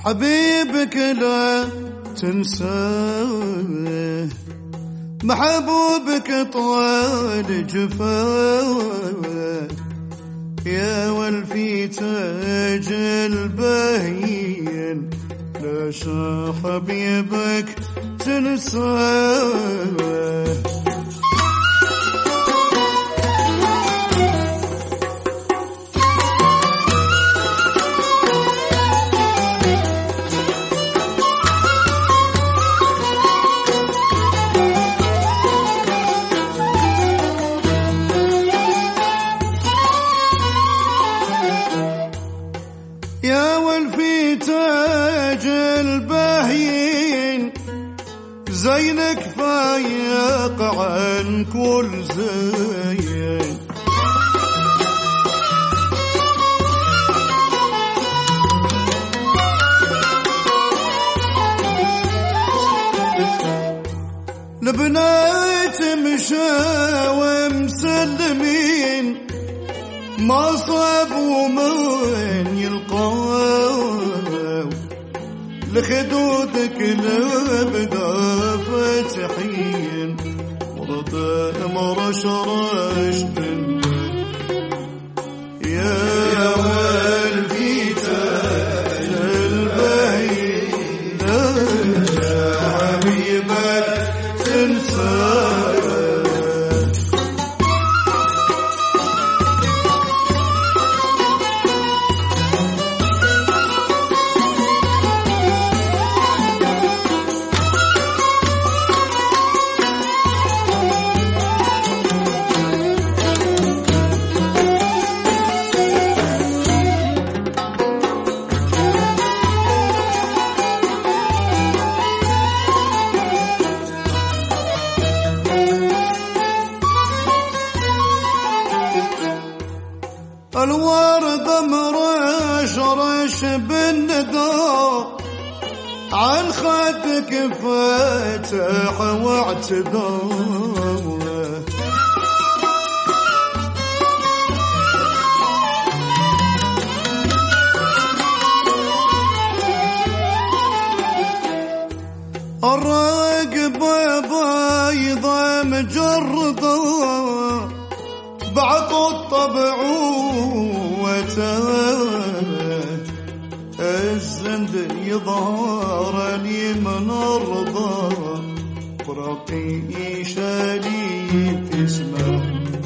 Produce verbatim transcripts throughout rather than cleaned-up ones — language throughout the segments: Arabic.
حبيبك لا تنساه، محبوبك طال جفاه، يا والفي تاج البهين لا شا حبيبك تنساه. يا والفي تاج البهين زينك فايق عن كل زين، لبنات مشاوى مسلمين ما صابوا من يلقاو، لخدودك لبدا فتحين ورد امر شرش يا والفي تاج البهين لا حبيبك تنساه. الورد مرش رش بالندى عن خدك فتح واعتدى، الراقب بيضة مجردة بعض الطبع وتاج، الزند يظهر لي من الرضا فرقي شالي تسمع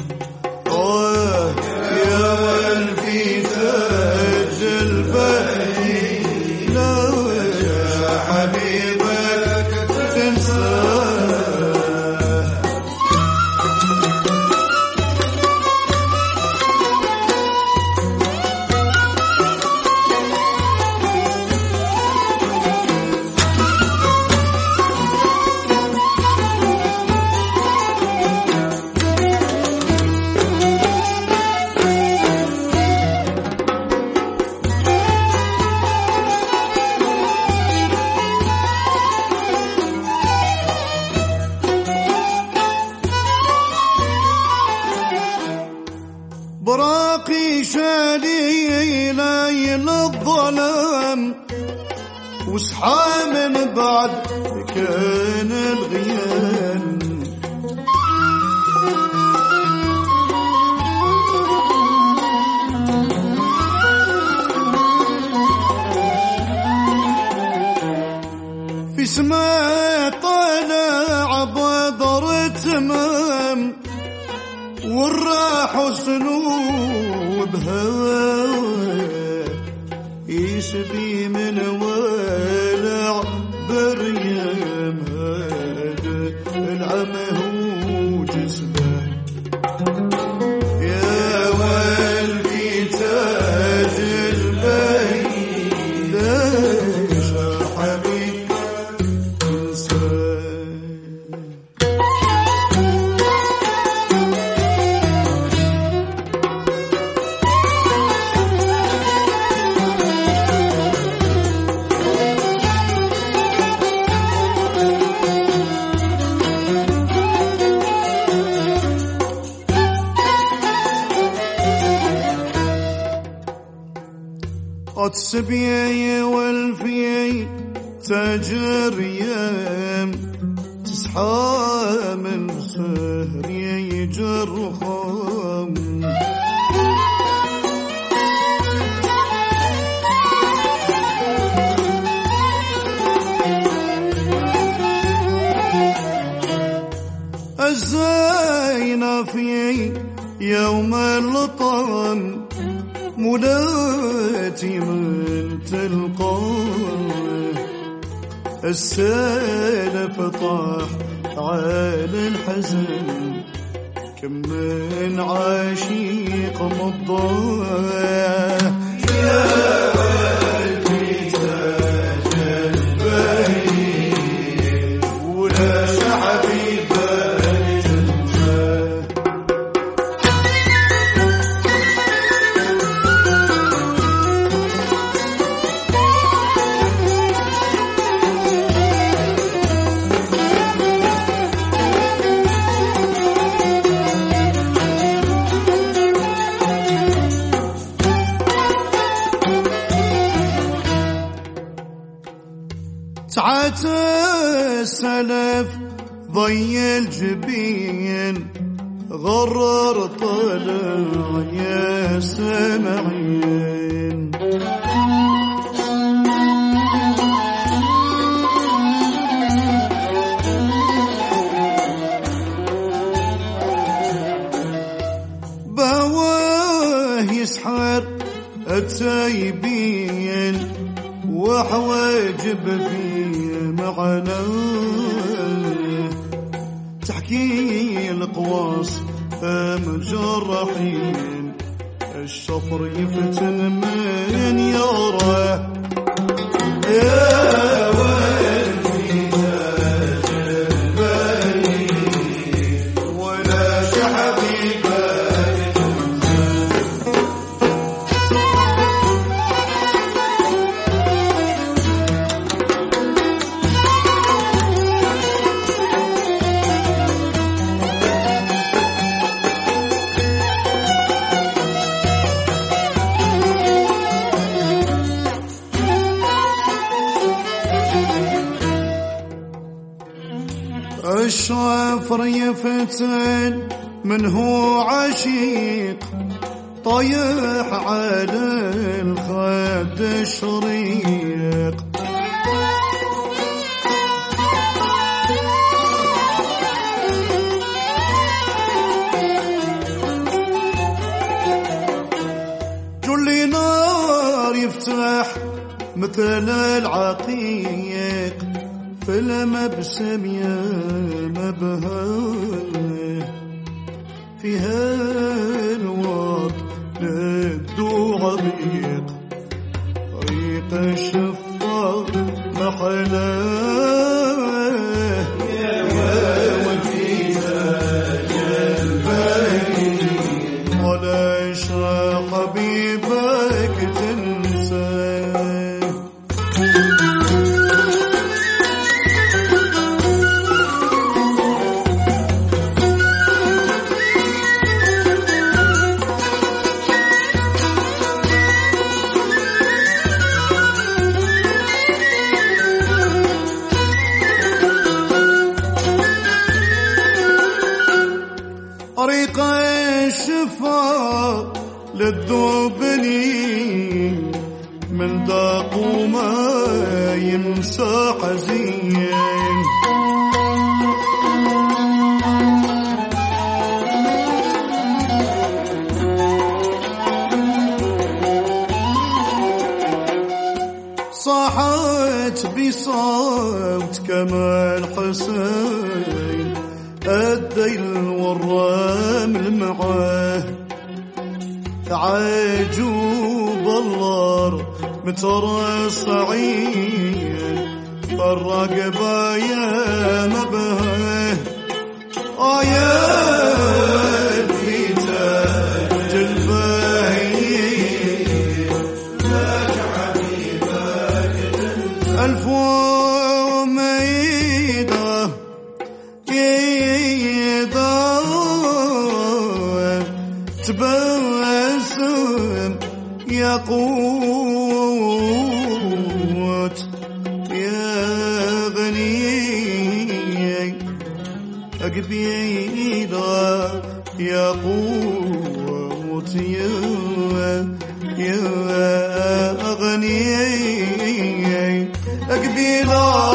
يا والفي تاج البهين لا حبيبك تنساه. براقي شالي ليل الظلام وصحى من بعد كان الغيان، في سماء طالع بدر تمام والراح سنوبها يسبي من والع بريم هذا العمه جسمه يا والفي تاج البهين ليش حبيب تنساه. أتسبيي والفي تاجر يم تسحى من سهري جرخم الزينة في يوم اللطم مولاتي من تلقاه السالف طاح على الحزن كم من عاشق مضاه يا قلبي تاج البين ولا شعبي تعت السلف ضي الجبين غرر طلع يا سمعين بواه يسحر التايبين وحواجب فيه معناه تحكي القواص مجرحين الشفر يفتن من يراه يا ولدي تاج البين ولا شعبي الشافر يفتن من هو عشيق طيح على الخد الشريق جل نار يفتح مثل العقيق في المبسم يا مبهاه فيها الوط للدو عميق طريق الشفار محلاه يا ودي تاج البين ولا يشرح حبيبك تنساه طريق الشفاء للذوبني من ذاق وما يمسى حزين صاحت بصوت كمال حسين الديل والرمل معاه تعجوب الله مترصعين فالرقبة يا مبهاه آيات في تاج البهين تاج حبيبك ألف وميدة تبسم يقول ياقوت يا غني أقبيضة ياقوت يا يا غني أقبيضة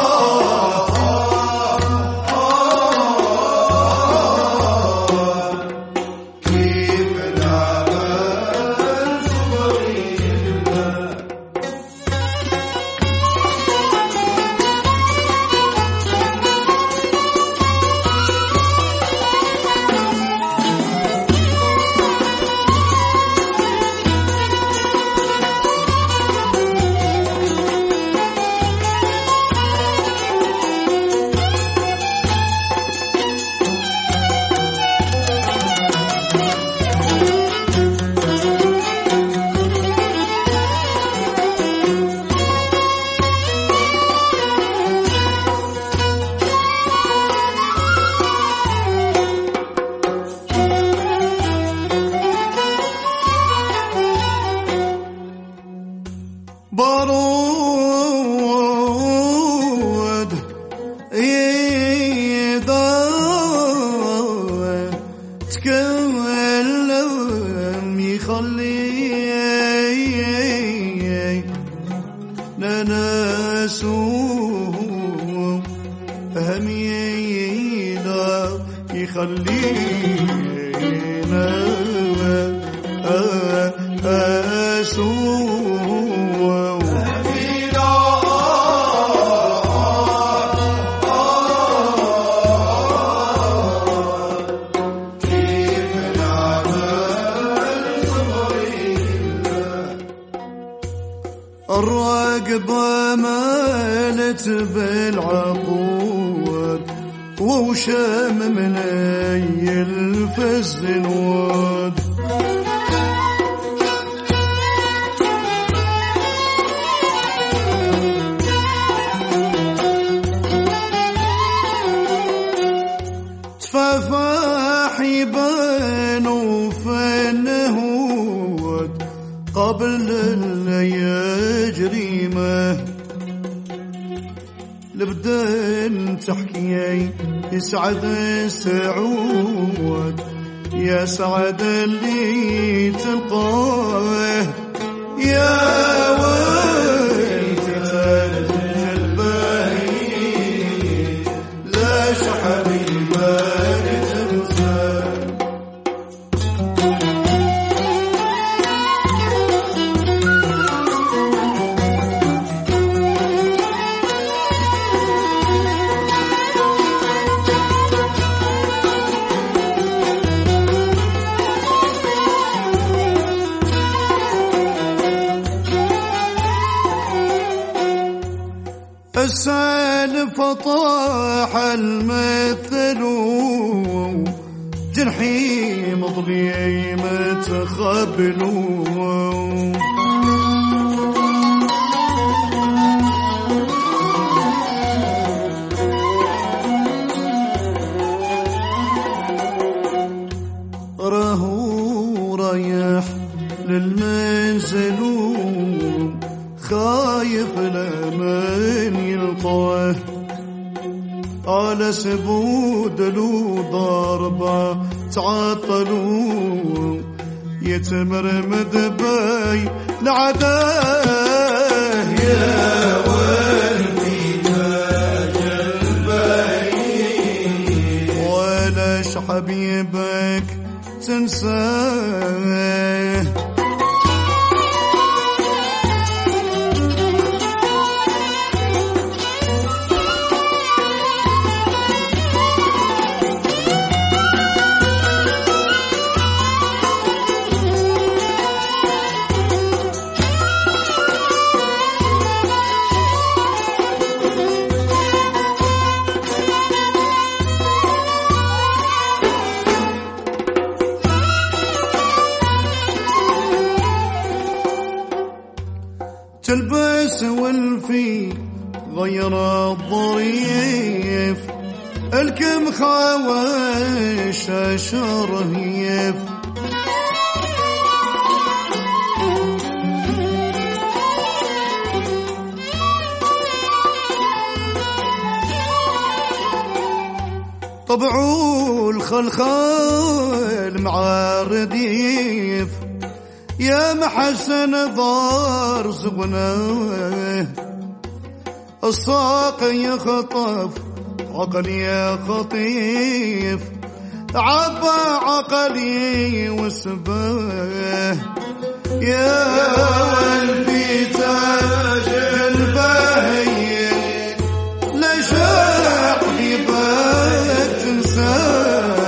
بارود يدار تكلم يخلي نناسو هم يدار يخلينا أسو الرقبة مالت بالعقود ووشم من اي الفز نود تفافح يبانوا فنهود قبل الجريمة لبدن تحكي يسعد السعود يا سعد اللي تلقاه يا ويل تتجلبه لا حبيبك تنسى السالف طاح المثل جرحي مظليم تخبلوا راهو رايح للمنزل خايف لمن يلقاه على سبود له ضربة تعطلوا يتمرمد باي لعداه يا ولدي تاج الباي ولاش حبيبك تنساه تلبس والفي غير الظريف الكم خواش شرهيف طبعوا الخلخال مع الرديف يا محسن ضار زغناه الصاق يخطف عقلي خطيف عبى عقلي وسباه يا قلبي تاج البهي ليش حبيبك تنساه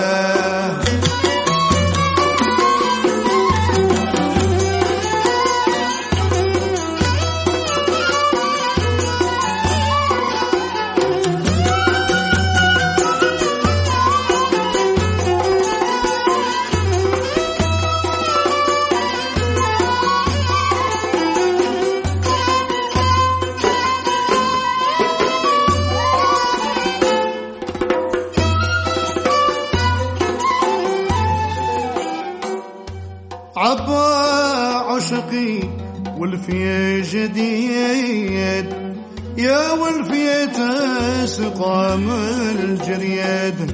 عبا عشقي والفي جديد يا والفي تسقام الجريد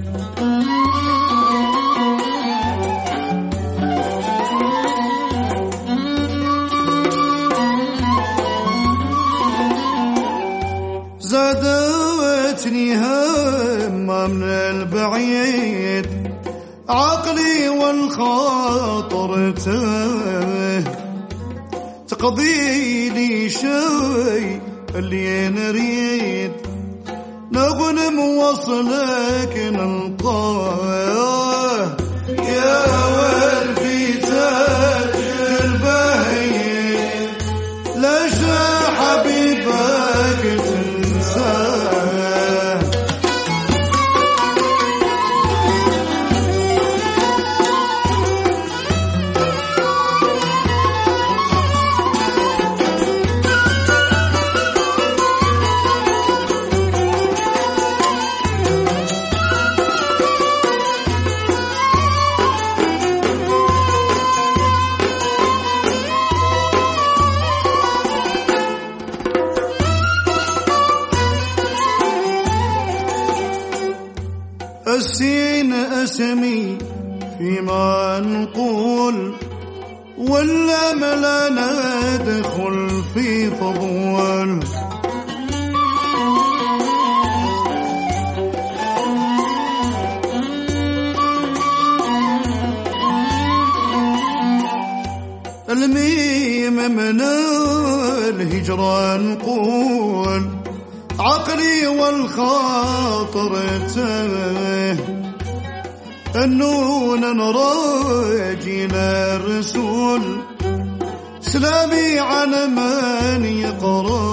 زادتني همة من البعيد عقلي والخاطر تاه تقضي لي شي اللي نريد نغنم وصلك نلقاه يا والفي تاج البهي ليش حبيبك تنساه السين أسمي فيما نقول ولا ملا ندخل في فضول الميم من الهجرة نقول عقلي والخاطر تاه النون نراجينا الرسول سلامي على من يقرأ